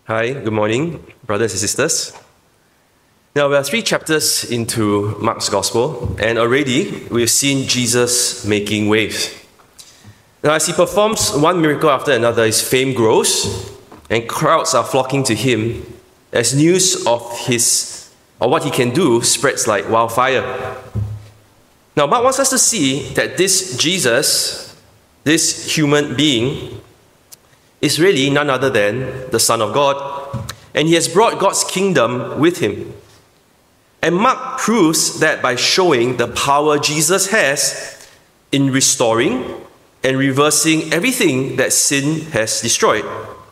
Hi, good morning, brothers and sisters. Now, we are 3 chapters into Mark's Gospel, and already we've seen Jesus making waves. Now, as he performs one miracle after another, his fame grows, and crowds are flocking to him as news of what he can do spreads like wildfire. Now, Mark wants us to see that this Jesus, this human being, is really none other than the Son of God, and he has brought God's kingdom with him. And Mark proves that by showing the power Jesus has in restoring and reversing everything that sin has destroyed.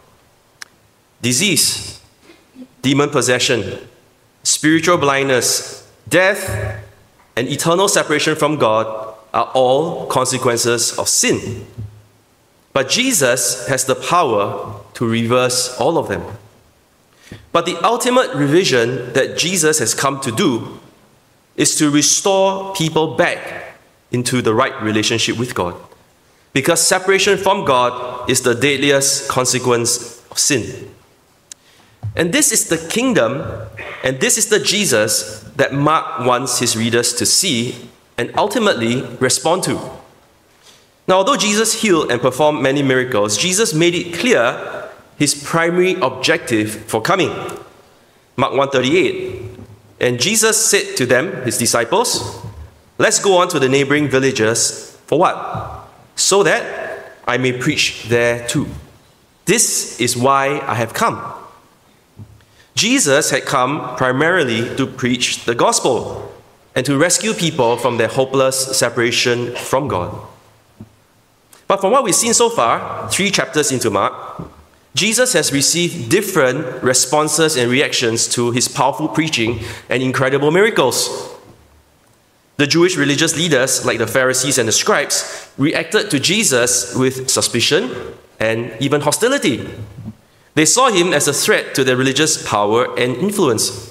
Disease, demon possession, spiritual blindness, death, and eternal separation from God are all consequences of sin. But Jesus has the power to reverse all of them. But the ultimate revision that Jesus has come to do is to restore people back into the right relationship with God. Because separation from God is the deadliest consequence of sin. And this is the kingdom, and this is the Jesus that Mark wants his readers to see and ultimately respond to. Now, although Jesus healed and performed many miracles, Jesus made it clear his primary objective for coming. Mark 1:38. And Jesus said to them, his disciples, "Let's go on to the neighboring villages." For what? "So that I may preach there too. This is why I have come." Jesus had come primarily to preach the gospel and to rescue people from their hopeless separation from God. But from what we've seen so far, 3 chapters into Mark, Jesus has received different responses and reactions to his powerful preaching and incredible miracles. The Jewish religious leaders, like the Pharisees and the scribes, reacted to Jesus with suspicion and even hostility. They saw him as a threat to their religious power and influence.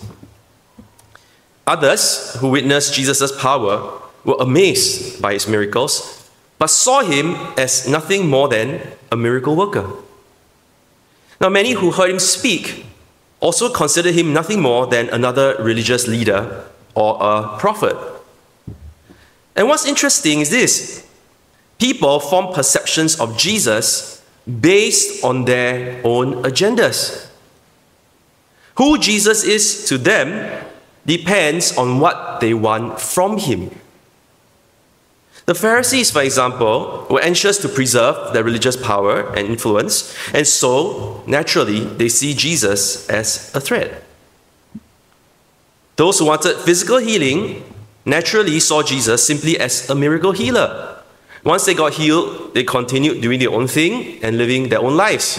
Others who witnessed Jesus' power were amazed by his miracles, but saw him as nothing more than a miracle worker. Now, many who heard him speak also considered him nothing more than another religious leader or a prophet. And what's interesting is this: people form perceptions of Jesus based on their own agendas. Who Jesus is to them depends on what they want from him. The Pharisees, for example, were anxious to preserve their religious power and influence, and so, naturally, they see Jesus as a threat. Those who wanted physical healing naturally saw Jesus simply as a miracle healer. Once they got healed, they continued doing their own thing and living their own lives.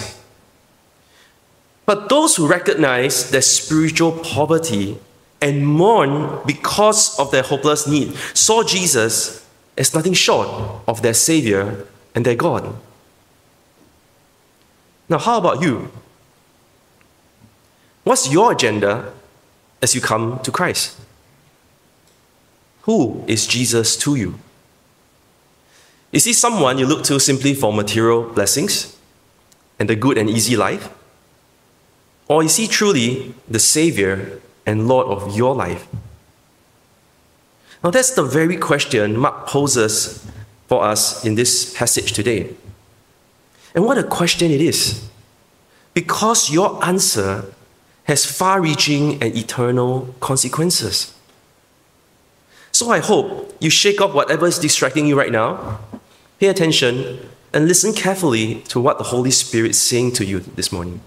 But those who recognized their spiritual poverty and mourned because of their hopeless need saw Jesus as nothing short of their Savior and their God. Now, how about you? What's your agenda as you come to Christ? Who is Jesus to you? Is he someone you look to simply for material blessings and the good and easy life? Or is he truly the Savior and Lord of your life? Now, that's the very question Mark poses for us in this passage today. And what a question it is, because your answer has far-reaching and eternal consequences. So I hope you shake off whatever is distracting you right now, pay attention, and listen carefully to what the Holy Spirit is saying to you this morning.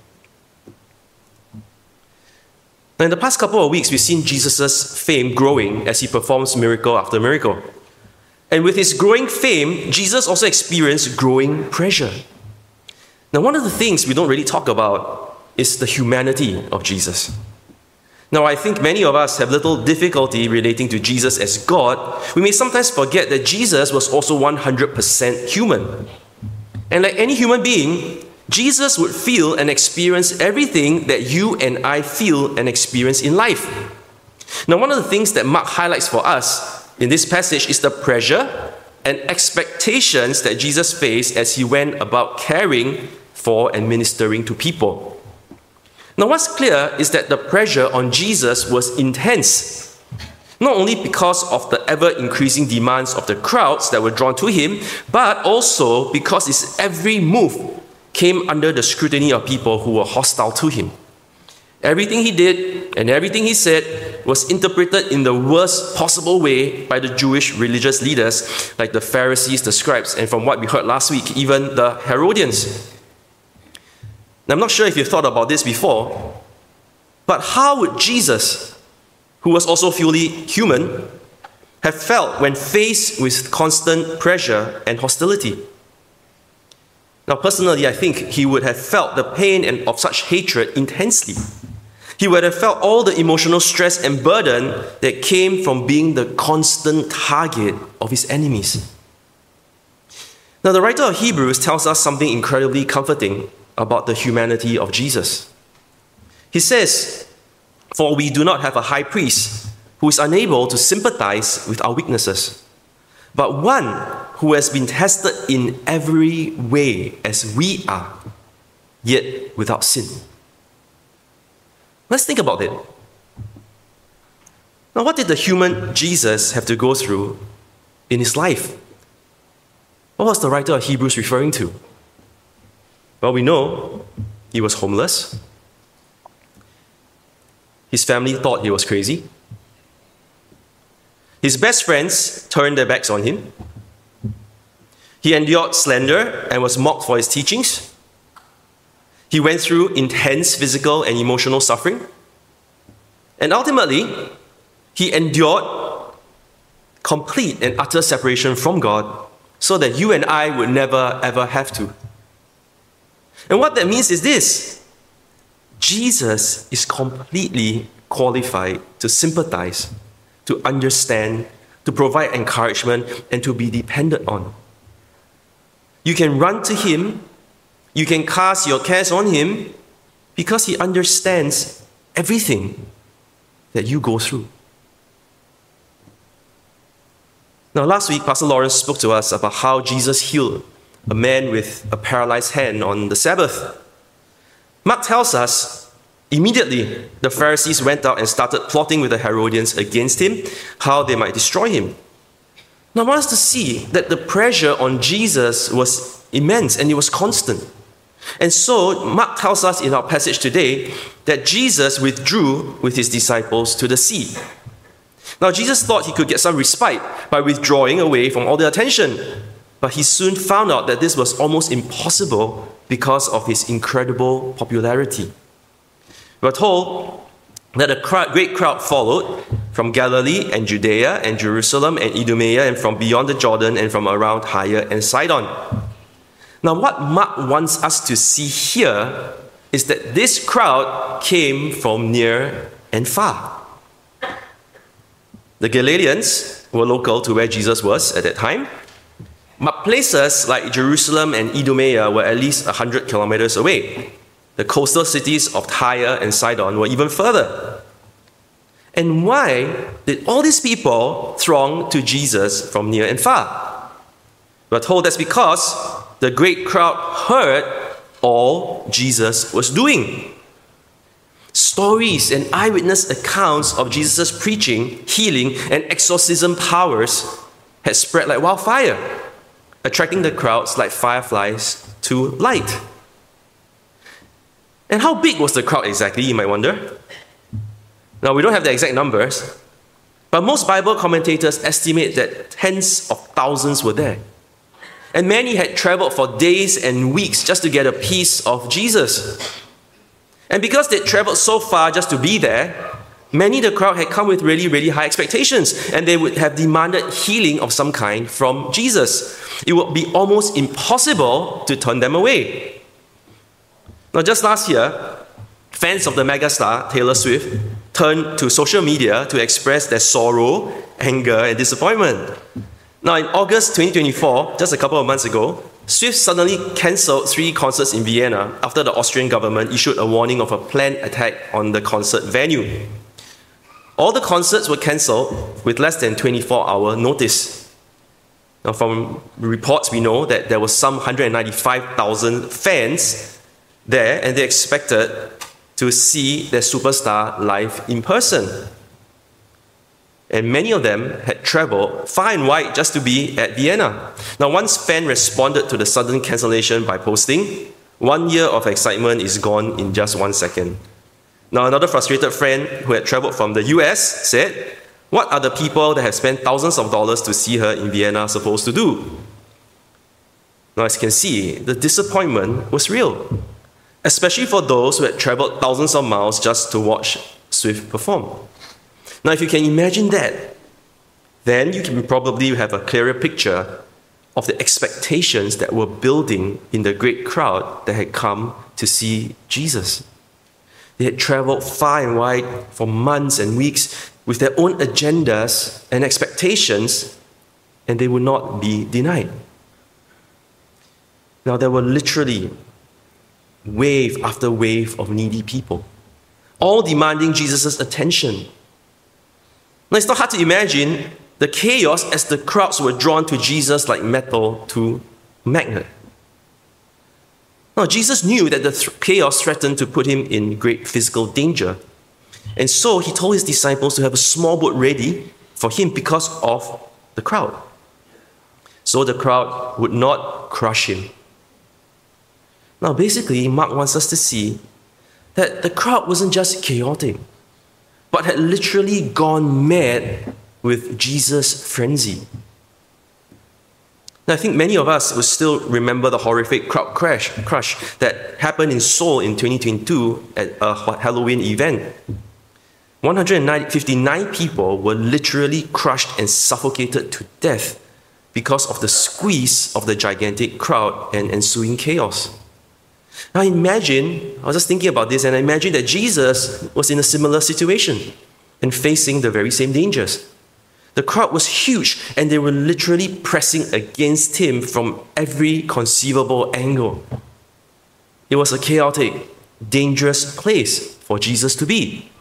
Now, in the past couple of weeks, we've seen Jesus' fame growing as he performs miracle after miracle. And with his growing fame, Jesus also experienced growing pressure. Now, one of the things we don't really talk about is the humanity of Jesus. Now, I think many of us have little difficulty relating to Jesus as God. We may sometimes forget that Jesus was also 100% human. And like any human being, Jesus would feel and experience everything that you and I feel and experience in life. Now, one of the things that Mark highlights for us in this passage is the pressure and expectations that Jesus faced as he went about caring for and ministering to people. Now, what's clear is that the pressure on Jesus was intense, not only because of the ever-increasing demands of the crowds that were drawn to him, but also because his every move came under the scrutiny of people who were hostile to him. Everything he did and everything he said was interpreted in the worst possible way by the Jewish religious leaders like the Pharisees, the scribes, and from what we heard last week, even the Herodians. Now, I'm not sure if you've thought about this before, but how would Jesus, who was also fully human, have felt when faced with constant pressure and hostility? Now, personally, I think he would have felt the pain of such hatred intensely. He would have felt all the emotional stress and burden that came from being the constant target of his enemies. Now, the writer of Hebrews tells us something incredibly comforting about the humanity of Jesus. He says, "For we do not have a high priest who is unable to sympathize with our weaknesses, but one who has been tested in every way as we are, yet without sin." Let's think about it. Now, what did the human Jesus have to go through in his life? What was the writer of Hebrews referring to? Well, we know he was homeless. His family thought he was crazy. His best friends turned their backs on him. He endured slander and was mocked for his teachings. He went through intense physical and emotional suffering. And ultimately, he endured complete and utter separation from God so that you and I would never ever have to. And what that means is this: Jesus is completely qualified to sympathize, to understand, to provide encouragement, and to be depended on. You can run to him, you can cast your cares on him, because he understands everything that you go through. Now, last week, Pastor Lawrence spoke to us about how Jesus healed a man with a paralyzed hand on the Sabbath. Mark tells us, immediately the Pharisees went out and started plotting with the Herodians against him, how they might destroy him. Now, I want us to see that the pressure on Jesus was immense and it was constant. And so, Mark tells us in our passage today that Jesus withdrew with his disciples to the sea. Now, Jesus thought he could get some respite by withdrawing away from all the attention, but he soon found out that this was almost impossible because of his incredible popularity. We're told that a great crowd followed from Galilee and Judea and Jerusalem and Idumea and from beyond the Jordan and from around Tyre and Sidon. Now, what Mark wants us to see here is that this crowd came from near and far. The Galileans were local to where Jesus was at that time, but places like Jerusalem and Idumea were at least 100 kilometers away. The coastal cities of Tyre and Sidon were even further. And why did all these people throng to Jesus from near and far? We're told that's because the great crowd heard all Jesus was doing. Stories and eyewitness accounts of Jesus' preaching, healing, and exorcism powers had spread like wildfire, attracting the crowds like fireflies to light. And how big was the crowd exactly, you might wonder? Now, we don't have the exact numbers, but most Bible commentators estimate that tens of thousands were there. And many had traveled for days and weeks just to get a piece of Jesus. And because they traveled so far just to be there, many in the crowd had come with really, really high expectations, and they would have demanded healing of some kind from Jesus. It would be almost impossible to turn them away. Now, just last year, fans of the megastar Taylor Swift turned to social media to express their sorrow, anger, and disappointment. Now, in August 2024, just a couple of months ago, Swift suddenly cancelled 3 concerts in Vienna after the Austrian government issued a warning of a planned attack on the concert venue. All the concerts were cancelled with less than 24-hour notice. Now, from reports, we know that there were some 195,000 fans there, and they expected to see their superstar live in person. And many of them had traveled far and wide just to be at Vienna. Now, one fan responded to the sudden cancellation by posting, "1 year of excitement is gone in just 1 second." Now, another frustrated friend who had traveled from the US said, "What are the people that have spent thousands of dollars to see her in Vienna supposed to do?" Now, as you can see, the disappointment was real, especially for those who had traveled thousands of miles just to watch Swift perform. Now, if you can imagine that, then you can probably have a clearer picture of the expectations that were building in the great crowd that had come to see Jesus. They had traveled far and wide for months and weeks with their own agendas and expectations, and they would not be denied. Now, there were literally wave after wave of needy people, all demanding Jesus' attention. Now, it's not hard to imagine the chaos as the crowds were drawn to Jesus like metal to a magnet. Now, Jesus knew that the chaos threatened to put him in great physical danger. And so he told his disciples to have a small boat ready for him because of the crowd, so the crowd would not crush him. Now, basically, Mark wants us to see that the crowd wasn't just chaotic, but had literally gone mad with Jesus' frenzy. Now, I think many of us will still remember the horrific crowd crush that happened in Seoul in 2022 at a Halloween event. 159 people were literally crushed and suffocated to death because of the squeeze of the gigantic crowd and ensuing chaos. Now imagine, I was just thinking about this, and I imagine that Jesus was in a similar situation and facing the very same dangers. The crowd was huge, and they were literally pressing against him from every conceivable angle. It was a chaotic, dangerous place for Jesus to be.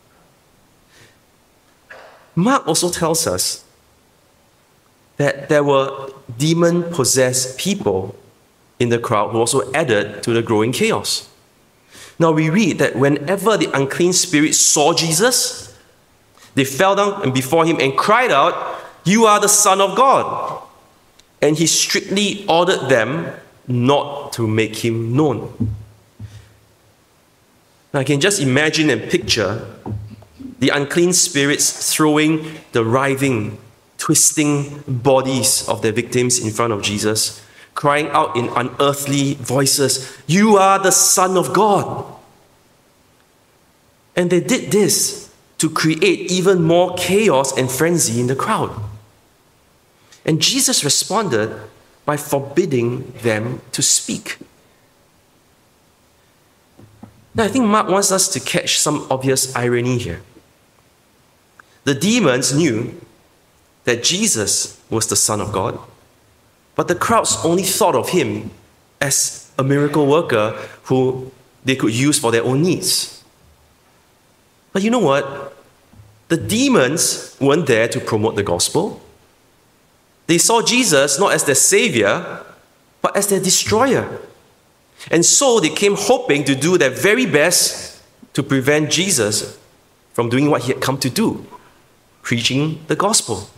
Mark also tells us that there were demon-possessed people in the crowd who also added to the growing chaos. Now we read that whenever the unclean spirits saw Jesus, they fell down before him and cried out, "You are the Son of God." And he strictly ordered them not to make him known. Now I can just imagine and picture the unclean spirits throwing the writhing, twisting bodies of their victims in front of Jesus, crying out in unearthly voices, "You are the Son of God." And they did this to create even more chaos and frenzy in the crowd. And Jesus responded by forbidding them to speak. Now, I think Mark wants us to catch some obvious irony here. The demons knew that Jesus was the Son of God, but the crowds only thought of him as a miracle worker who they could use for their own needs. But you know what? The demons weren't there to promote the gospel. They saw Jesus not as their savior, but as their destroyer. And so they came hoping to do their very best to prevent Jesus from doing what he had come to do, preaching the gospel.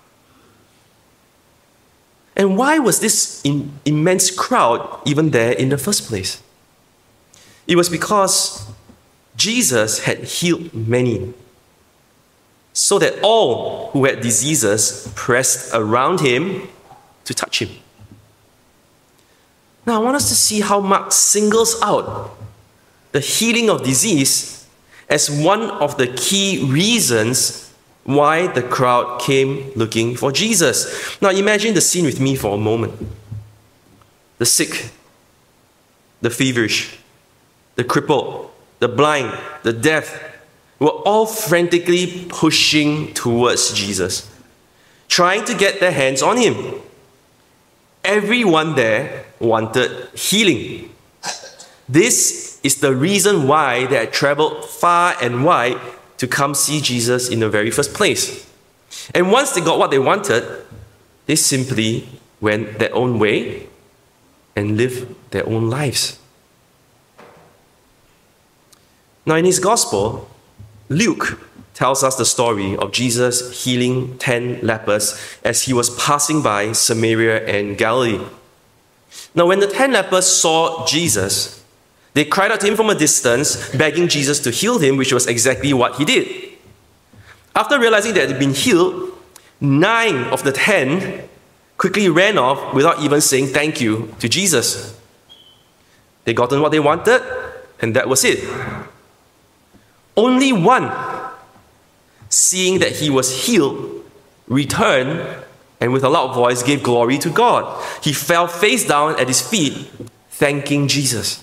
And why was this immense crowd even there in the first place? It was because Jesus had healed many, so that all who had diseases pressed around him to touch him. Now I want us to see how Mark singles out the healing of disease as one of the key reasons why the crowd came looking for Jesus. Now imagine the scene with me for a moment. The sick, the feverish, the crippled, the blind, the deaf were all frantically pushing towards Jesus, trying to get their hands on him. Everyone there wanted healing. This is the reason why they had traveled far and wide to come see Jesus in the very first place. And once they got what they wanted, they simply went their own way and lived their own lives. Now, in his gospel, Luke tells us the story of Jesus healing 10 lepers as he was passing by Samaria and Galilee. Now, when the 10 lepers saw Jesus, they cried out to him from a distance, begging Jesus to heal him, which was exactly what he did. After realizing that they'd been healed, 9 of the 10 quickly ran off without even saying thank you to Jesus. They gotten what they wanted, and that was it. Only one, seeing that he was healed, returned and with a loud voice gave glory to God. He fell face down at his feet, thanking Jesus.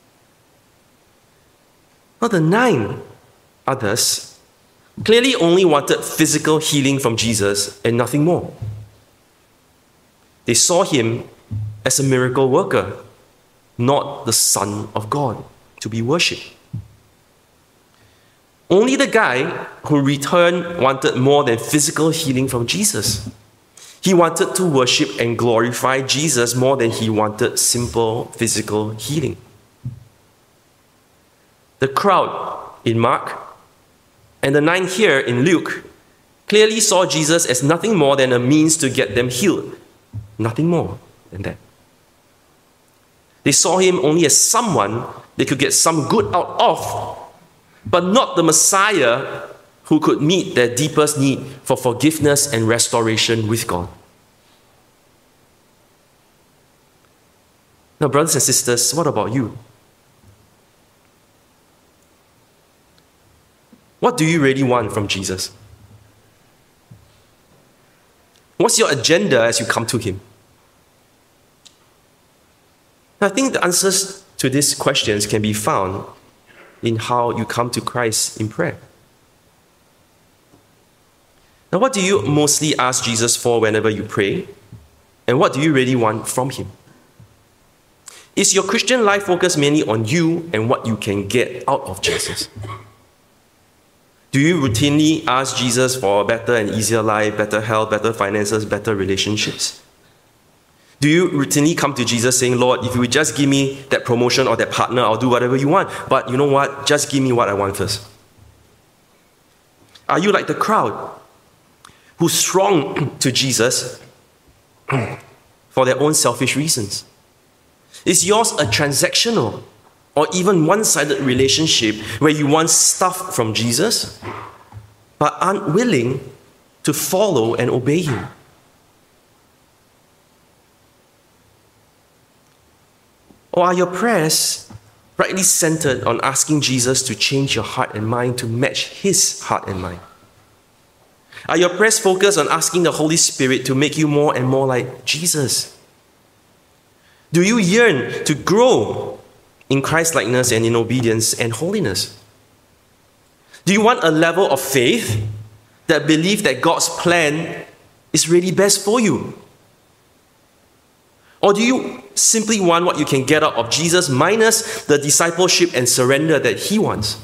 Now, the 9 others clearly only wanted physical healing from Jesus and nothing more. They saw him as a miracle worker, not the Son of God to be worshipped. Only the guy who returned wanted more than physical healing from Jesus. He wanted to worship and glorify Jesus more than he wanted simple physical healing. The crowd in Mark and the 9 here in Luke clearly saw Jesus as nothing more than a means to get them healed. Nothing more than that. They saw him only as someone they could get some good out of, but not the Messiah who could meet their deepest need for forgiveness and restoration with God. Now, brothers and sisters, what about you? What do you really want from Jesus? What's your agenda as you come to him? I think the answers to these questions can be found in how you come to Christ in prayer. Now, what do you mostly ask Jesus for whenever you pray? And what do you really want from him? Is your Christian life focused mainly on you and what you can get out of Jesus? Do you routinely ask Jesus for a better and easier life, better health, better finances, better relationships? Do you routinely come to Jesus saying, Lord, if you would just give me that promotion or that partner, I'll do whatever you want. But you know what? Just give me what I want first. Are you like the crowd who throng to Jesus for their own selfish reasons? Is yours a transactional or even one-sided relationship where you want stuff from Jesus but aren't willing to follow and obey him? Or are your prayers rightly centered on asking Jesus to change your heart and mind to match his heart and mind? Are your prayers focused on asking the Holy Spirit to make you more and more like Jesus? Do you yearn to grow in Christ-likeness and in obedience and holiness? Do you want a level of faith that believes that God's plan is really best for you? Or do you simply want what you can get out of Jesus minus the discipleship and surrender that he wants?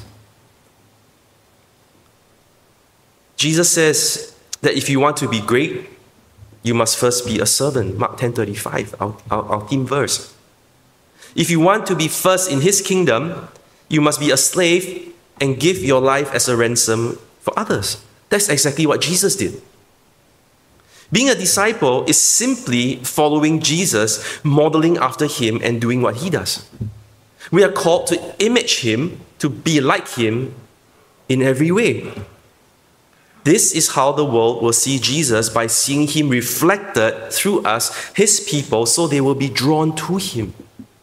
Jesus says that if you want to be great, you must first be a servant. Mark 10:35, our theme verse. If you want to be first in his kingdom, you must be a slave and give your life as a ransom for others. That's exactly what Jesus did. Being a disciple is simply following Jesus, modeling after him, and doing what he does. We are called to image him, to be like him in every way. This is how the world will see Jesus, by seeing him reflected through us, his people, so they will be drawn to him.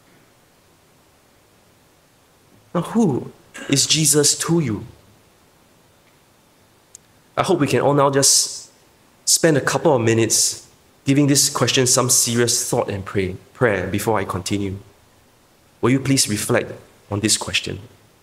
Now, who is Jesus to you? I hope we can all now just spend a couple of minutes giving this question some serious thought and prayer before I continue. Will you please reflect on this question?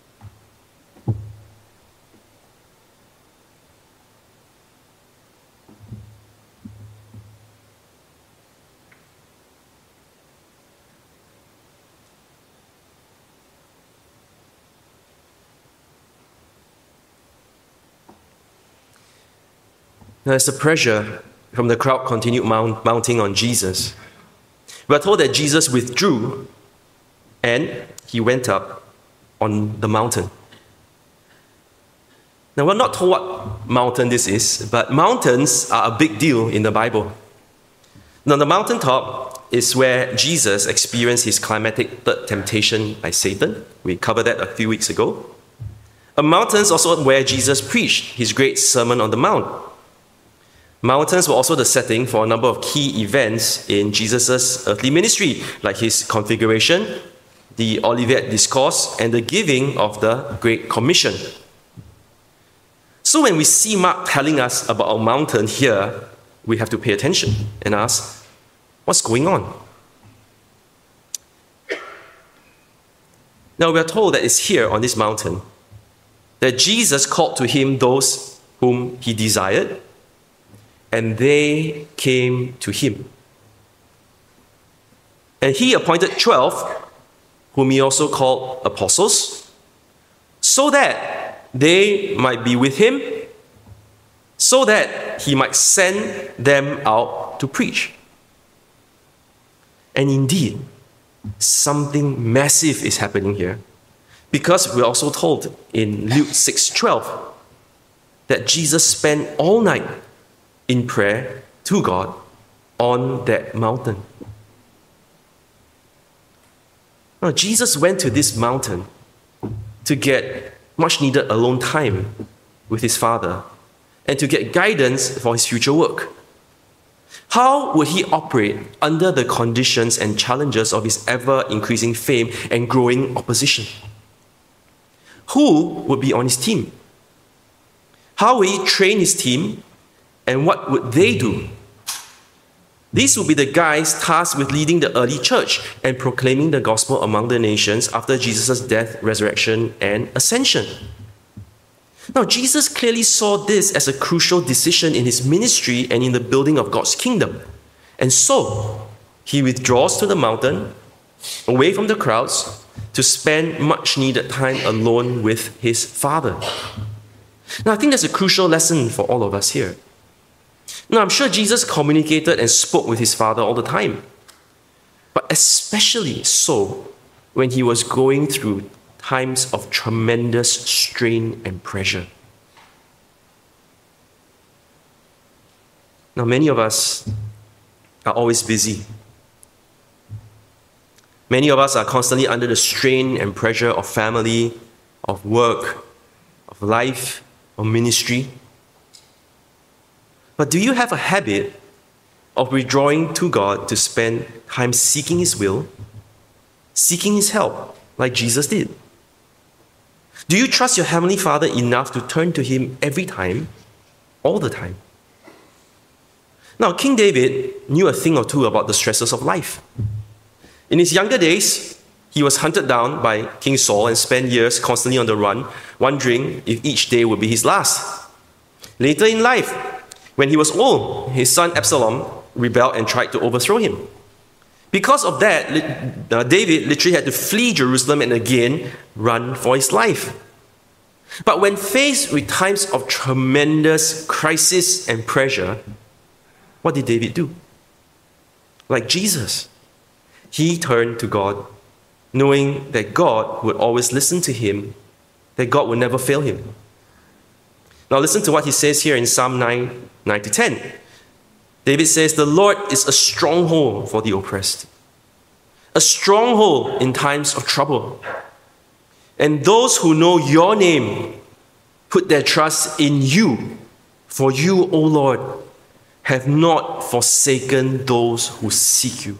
Now, as the pressure from the crowd continued mounting on Jesus, we are told that Jesus withdrew and he went up on the mountain. Now, we're not told what mountain this is, but mountains are a big deal in the Bible. Now, the mountaintop is where Jesus experienced his climatic third temptation by Satan. We covered that a few weeks ago. A mountain is also where Jesus preached his great Sermon on the Mount. Mountains were also the setting for a number of key events in Jesus' earthly ministry, like his configuration, the Olivet Discourse, and the giving of the Great Commission. So when we see Mark telling us about a mountain here, we have to pay attention and ask, what's going on? Now we are told that it's here on this mountain that Jesus called to him those whom he desired, and they came to him. And he appointed 12, whom he also called apostles, so that they might be with him, so that he might send them out to preach. And indeed, something massive is happening here, because we're also told in Luke 6:12 that Jesus spent all night in prayer to God on that mountain. Now, Jesus went to this mountain to get much needed alone time with his Father and to get guidance for his future work. How would he operate under the conditions and challenges of his ever-increasing fame and growing opposition? Who would be on his team? How would he train his team, and what would they do? These would be the guys tasked with leading the early church and proclaiming the gospel among the nations after Jesus' death, resurrection, and ascension. Now, Jesus clearly saw this as a crucial decision in his ministry and in the building of God's kingdom. And so, he withdraws to the mountain, away from the crowds, to spend much needed time alone with his Father. Now, I think that's a crucial lesson for all of us here. Now, I'm sure Jesus communicated and spoke with his Father all the time, but especially so when he was going through times of tremendous strain and pressure. Now, many of us are always busy. Many of us are constantly under the strain and pressure of family, of work, of life, of ministry. But do you have a habit of withdrawing to God to spend time seeking his will, seeking his help, like Jesus did? Do you trust your Heavenly Father enough to turn to him every time, all the time? Now, King David knew a thing or two about the stresses of life. In his younger days, he was hunted down by King Saul and spent years constantly on the run, wondering if each day would be his last. Later in life, when he was old, his son Absalom rebelled and tried to overthrow him. Because of that, David literally had to flee Jerusalem and again run for his life. But when faced with times of tremendous crisis and pressure, what did David do? Like Jesus, he turned to God, knowing that God would always listen to him, that God would never fail him. Now listen to what he says here in Psalm 9-10. David says, "The Lord is a stronghold for the oppressed, a stronghold in times of trouble. And those who know your name put their trust in you, for you, O Lord, have not forsaken those who seek you."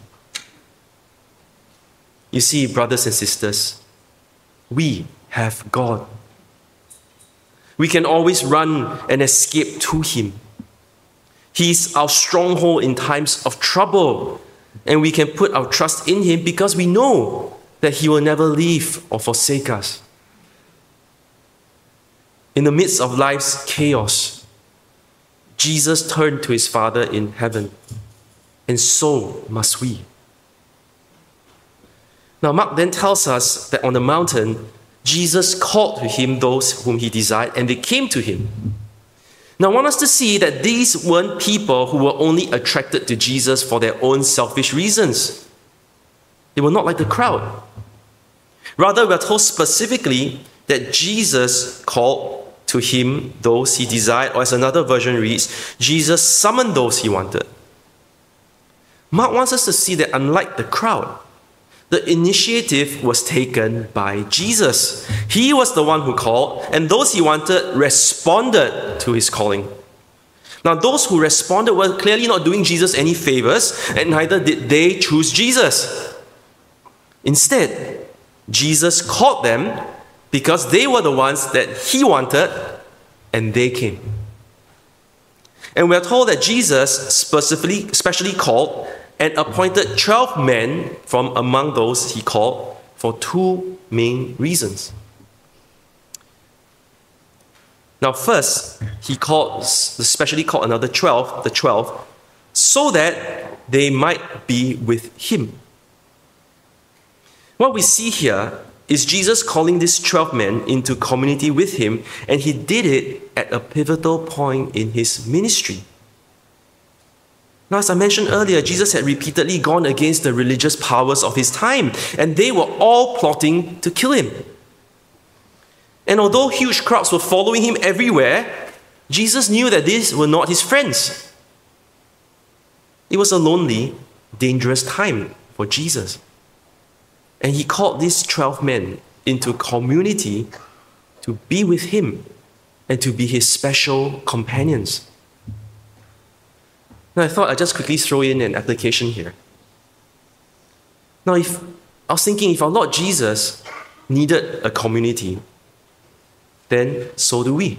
You see, brothers and sisters, we have God. We can always run and escape to him. He's our stronghold in times of trouble, and we can put our trust in him because we know that he will never leave or forsake us. In the midst of life's chaos, Jesus turned to his Father in heaven, and so must we. Now, Mark then tells us that on the mountain, Jesus called to him those whom he desired, and they came to him. Now, I want us to see that these weren't people who were only attracted to Jesus for their own selfish reasons. They were not like the crowd. Rather, we are told specifically that Jesus called to him those he desired, or as another version reads, Jesus summoned those he wanted. Mark wants us to see that unlike the crowd, the initiative was taken by Jesus. He was the one who called, and those he wanted responded to his calling. Now, those who responded were clearly not doing Jesus any favors, and neither did they choose Jesus. Instead, Jesus called them because they were the ones that he wanted, and they came. And we are told that Jesus specially called and appointed 12 men from among those he called for two main reasons. Now, first, he specially called another 12, the 12, so that they might be with him. What we see here is Jesus calling these 12 men into community with him, and he did it at a pivotal point in his ministry. Now, as I mentioned earlier, Jesus had repeatedly gone against the religious powers of his time, and they were all plotting to kill him. And although huge crowds were following him everywhere, Jesus knew that these were not his friends. It was a lonely, dangerous time for Jesus. And he called these 12 men into community to be with him and to be his special companions. Now, I thought I'd just quickly throw in an application here. Now, I was thinking, if our Lord Jesus needed a community, then so do we.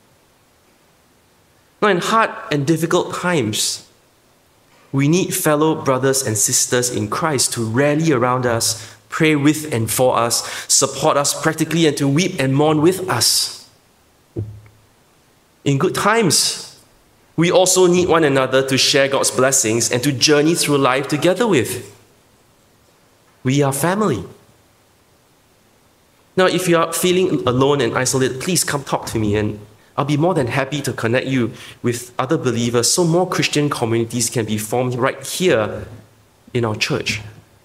Now, in hard and difficult times, we need fellow brothers and sisters in Christ to rally around us, pray with and for us, support us practically, and to weep and mourn with us. In good times, we also need one another to share God's blessings and to journey through life together with. We are family. Now, if you are feeling alone and isolated, please come talk to me, and I'll be more than happy to connect you with other believers so more Christian communities can be formed right here in our church.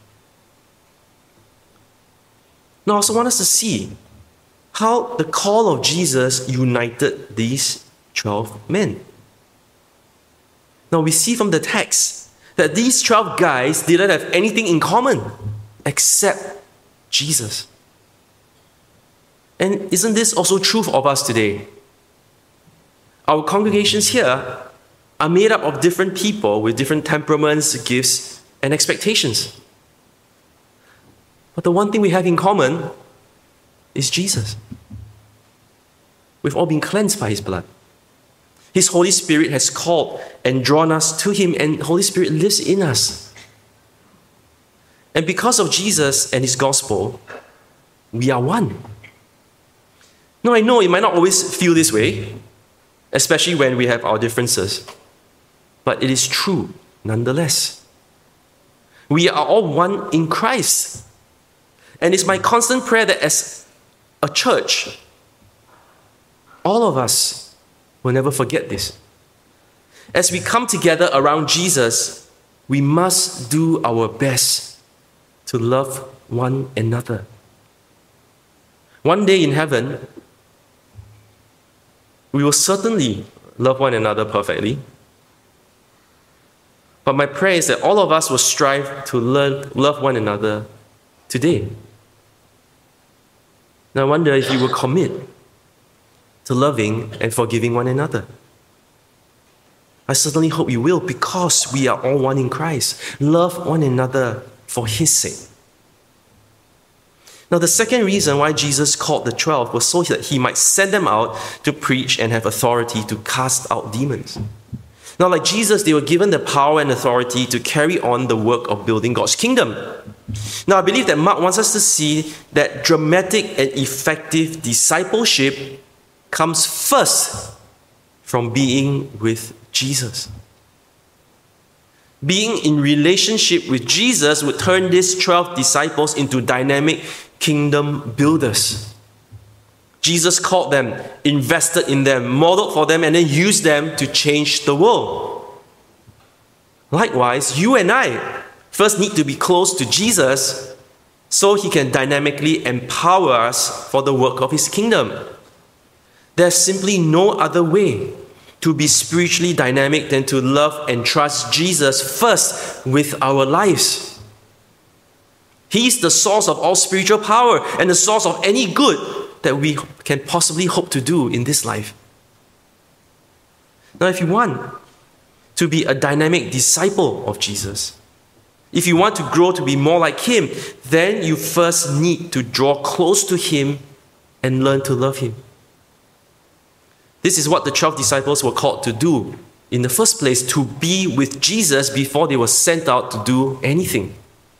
Now, I also want us to see how the call of Jesus united these 12 men. Now, we see from the text that these 12 guys didn't have anything in common except Jesus. And isn't this also true of us today? Our congregations here are made up of different people with different temperaments, gifts, and expectations. But the one thing we have in common is Jesus. We've all been cleansed by his blood. His Holy Spirit has called and drawn us to him, and Holy Spirit lives in us. And because of Jesus and his gospel, we are one. Now, I know it might not always feel this way, especially when we have our differences, but it is true nonetheless. We are all one in Christ. And it's my constant prayer that as a church, all of us will never forget this. As we come together around Jesus, we must do our best to love one another. One day in heaven, we will certainly love one another perfectly. But my prayer is that all of us will strive to love one another today. Now, I wonder if you will commit to loving and forgiving one another. I certainly hope you will, because we are all one in Christ. Love one another for his sake. Now, the second reason why Jesus called the 12 was so that he might send them out to preach and have authority to cast out demons. Now, like Jesus, they were given the power and authority to carry on the work of building God's kingdom. Now, I believe that Mark wants us to see that dramatic and effective discipleship comes first from being with Jesus. Being in relationship with Jesus would turn these 12 disciples into dynamic kingdom builders. Jesus called them, invested in them, modeled for them, and then used them to change the world. Likewise, you and I first need to be close to Jesus so he can dynamically empower us for the work of his kingdom. There's simply no other way to be spiritually dynamic than to love and trust Jesus first with our lives. He's the source of all spiritual power and the source of any good that we can possibly hope to do in this life. Now, if you want to be a dynamic disciple of Jesus, if you want to grow to be more like Him, then you first need to draw close to Him and learn to love Him. This is what the 12 disciples were called to do in the first place, to be with Jesus before they were sent out to do anything.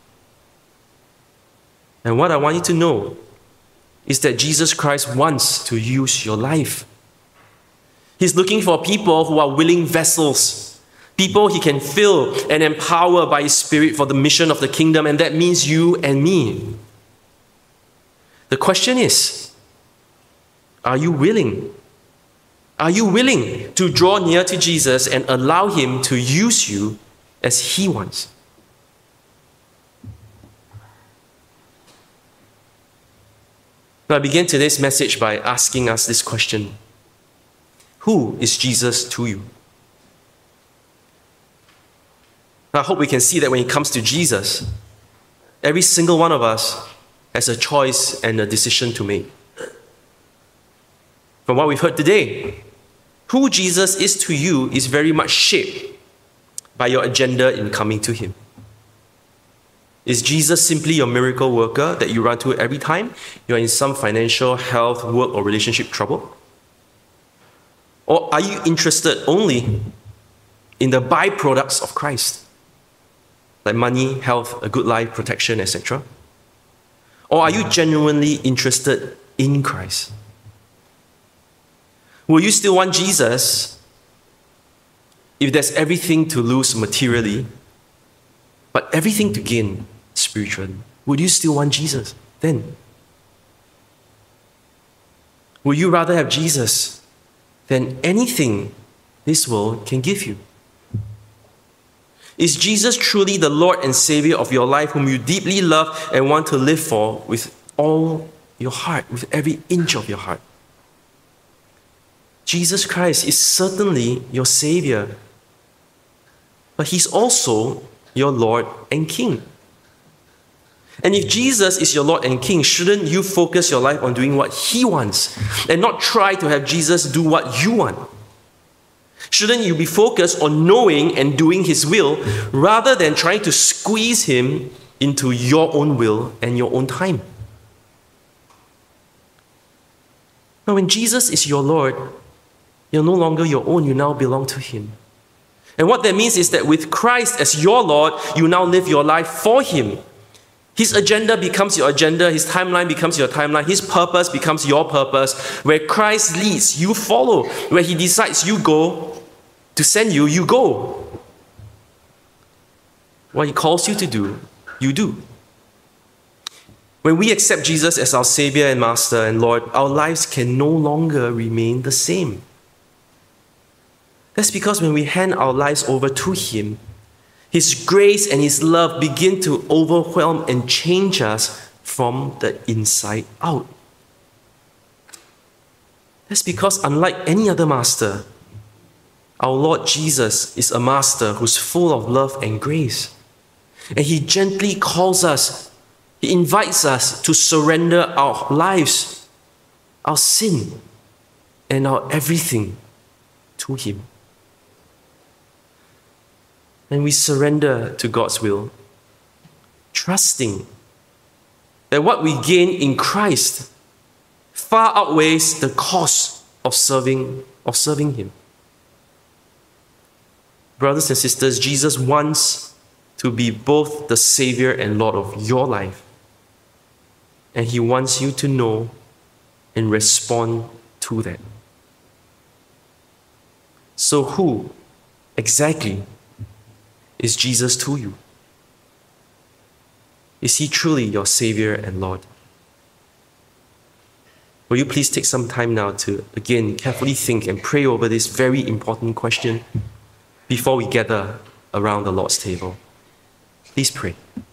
And what I want you to know is that Jesus Christ wants to use your life. He's looking for people who are willing vessels, people He can fill and empower by His Spirit for the mission of the kingdom, and that means you and me. The question is, are you willing? Are you willing to draw near to Jesus and allow Him to use you as He wants? Now, I begin today's message by asking us this question: who is Jesus to you? Now, I hope we can see that when it comes to Jesus, every single one of us has a choice and a decision to make. From what we've heard today, who Jesus is to you is very much shaped by your agenda in coming to Him. Is Jesus simply your miracle worker that you run to every time you're in some financial, health, work, or relationship trouble? Or are you interested only in the byproducts of Christ, like money, health, a good life, protection, etc.? Or are you genuinely interested in Christ? Will you still want Jesus if there's everything to lose materially, but everything to gain spiritually? Would you still want Jesus then? Would you rather have Jesus than anything this world can give you? Is Jesus truly the Lord and Savior of your life, whom you deeply love and want to live for with all your heart, with every inch of your heart? Jesus Christ is certainly your Savior, but He's also your Lord and King. And if Jesus is your Lord and King, shouldn't you focus your life on doing what He wants and not try to have Jesus do what you want? Shouldn't you be focused on knowing and doing His will rather than trying to squeeze Him into your own will and your own time? Now, when Jesus is your Lord, you're no longer your own, you now belong to Him. And what that means is that with Christ as your Lord, you now live your life for Him. His agenda becomes your agenda, His timeline becomes your timeline, His purpose becomes your purpose. Where Christ leads, you follow. Where He decides you go to send you, you go. What He calls you to do, you do. When we accept Jesus as our Savior and Master and Lord, our lives can no longer remain the same. That's because when we hand our lives over to Him, His grace and His love begin to overwhelm and change us from the inside out. That's because unlike any other master, our Lord Jesus is a master who's full of love and grace. And He gently calls us, He invites us to surrender our lives, our sin, and our everything to Him. And we surrender to God's will, trusting that what we gain in Christ far outweighs the cost of serving Him. Brothers and sisters, Jesus wants to be both the Savior and Lord of your life. And He wants you to know and respond to that. So who exactly is Jesus to you? Is He truly your Savior and Lord? Will you please take some time now to, again, carefully think and pray over this very important question before we gather around the Lord's table? Please pray.